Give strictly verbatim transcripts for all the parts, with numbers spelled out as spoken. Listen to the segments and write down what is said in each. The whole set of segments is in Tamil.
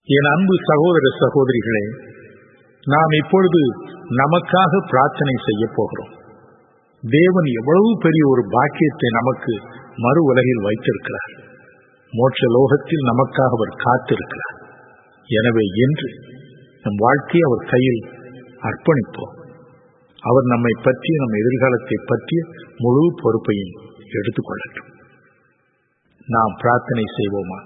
என் அன்பு சகோதர சகோதரிகளே, நாம் இப்பொழுது நமக்காக பிரார்த்தனை செய்ய போகிறோம். தேவன் எவ்வளவு பெரிய ஒரு பாக்கியத்தை நமக்கு மறு உலகில் வைத்திருக்கிறார். மோட்ச லோகத்தில் நமக்காக அவர் காத்திருக்கிறார். எனவே இன்று நம் வாழ்க்கையை அவர் கையில் அர்ப்பணிப்போம். அவர் நம்மை பற்றிய நம் எதிர்காலத்தை பற்றிய முழு பொறுப்பையும் எடுத்துக்கொள்ளட்டும். நாம் பிரார்த்தனை செய்வோமா?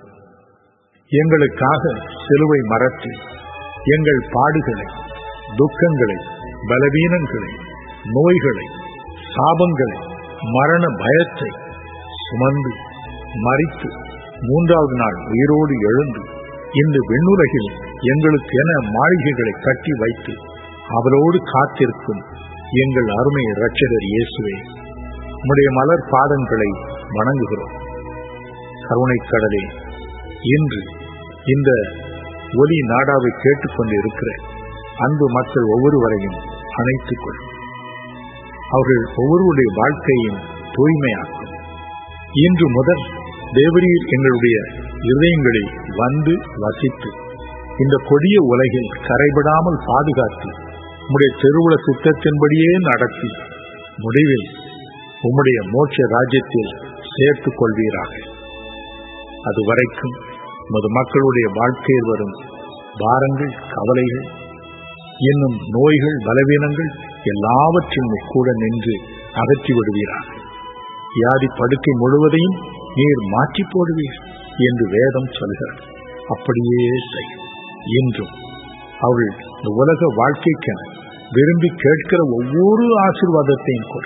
எங்களுக்காக சிலுவை மரத்தில் எங்கள் பாடுகளை, துக்கங்களை, பலவீனங்களை, நோய்களை, சாபங்களை, மரண பயத்தை சுமந்து மரித்து மூன்றாவது நாள் உயிரோடு எழுந்து இந்த விண்ணுலகில் எங்களுக்கு என மாளிகைகளை கட்டி வைத்து அவரோடு காத்திருக்கும் எங்கள் அருமை இரட்சகர் இயேசுவே, உம்முடைய மலர் பாதங்களை வணங்குகிறோம். கருணைக்கடலே, இன்று இந்த ஒலி நாடாவை கேட்டுக்கொண்டு இருக்கிற அன்பு மக்கள் ஒவ்வொருவரையும் அணைத்துக் கொள்ளும். அவர்கள் ஒவ்வொருவருடைய வாழ்க்கையும் தூய்மையாக்கும். இன்று முதல் தேவரீர் எங்களுடைய இதயங்களில் வந்து வசித்து இந்த கொடிய உலகில் கரைபடாமல் பாதுகாத்து உம்முடைய திருவுள சித்தத்தின்படியே நடத்தி முடிவில் உம்முடைய மோட்ச ராஜ்யத்தில் சேர்த்துக் கொள்வீராக. அதுவரைக்கும் உமது மக்களுடைய வாழ்க்கையில் வரும் பாரங்கள், கவலைகள், இன்னும் நோய்கள், பலவீனங்கள் எல்லாவற்றிலும் கூட நின்று அகற்றி விடுவீராக. வியாதி படுக்கை முழுவதையும் நீர் மாற்றி போடுவீர் என்று வேதம் சொல்கிறார். அப்படியே செய்யும். இன்றும் அவள் இந்த உலக வாழ்க்கைக்கென விரும்பி கேட்கிற ஒவ்வொரு ஆசீர்வாதத்தையும் கொடு.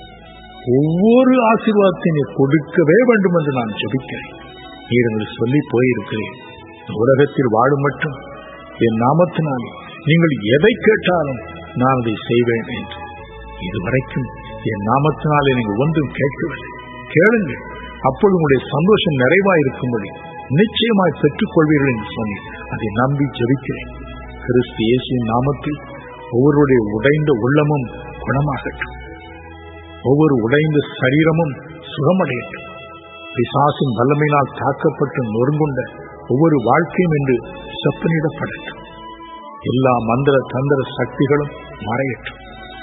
ஒவ்வொரு ஆசீர்வாதத்தையும் கொடுக்கவே வேண்டும் என்று நான் ஜெபிக்கிறேன். நீர் என்று சொல்லி போயிருக்கிறேன். உலகத்தில் வாழும் மட்டும் என் நாமத்தினால் நீங்கள் எதை கேட்டாலும் நான் அதை செய்வேன் என்று. இதுவரைக்கும் என் நாமத்தினாலே நீங்கள் ஒன்றும் கேட்கவில்லை. கேளுங்கள், அப்பொழுது உங்களுடைய சந்தோஷம் நிறைவாயிருக்கும்படி நிச்சயமாய் பெற்றுக் கொள்வீர்கள் என்று சொல்லி அதை நம்பி ஜெபிக்கிறேன். கிறிஸ்து இயேசுவின் நாமத்தில் ஒவ்வொருடைய உடைந்த உள்ளமும் குணமாகட்டும். ஒவ்வொரு உடைந்த சரீரமும் சுகமடையட்டும். பிசாசின் வல்லமையினால் தாக்கப்பட்டு நொறுங்குண்ட ஒவ்வொரு வாழ்க்கையும் என்று செப்பனிடப்படட்டும். எல்லா மந்திர தந்திர சக்திகளும் மறையட்டும்.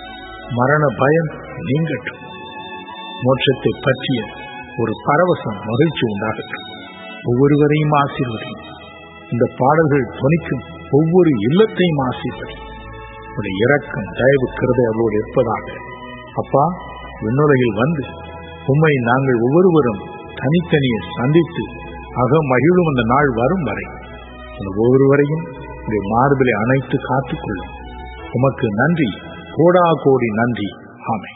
மரண பயம் நீங்கட்டும். மோட்சத்தை பற்றிய ஒரு பரவசம், மகிழ்ச்சி உண்டாகட்டும். ஒவ்வொருவரையும் ஆசீர்வதியும். இந்த பாடல்கள் துணிக்கும் ஒவ்வொரு இல்லத்தையும் ஆசீர்வதியும். உடைய இரக்கம், தயவு, கிருபை அவரோடு இருப்பதாக. அப்பா, விண்ணுலகில் வந்து உம்மை நாங்கள் ஒவ்வொருவரும் தனித்தனியே சந்தித்து அக மகிழும் அந்த நாள் வரும் வரை ஒவ்வொருவரையும் உடைய மார்பிலை அணைத்து காத்துக்கொள்ளும். உமக்கு நன்றி, கோடா கோடி நன்றி. ஆமென்.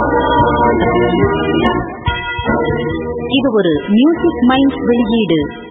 இது ஒரு மியூசிக் மைண்ட்ஸ் வெளியீடு.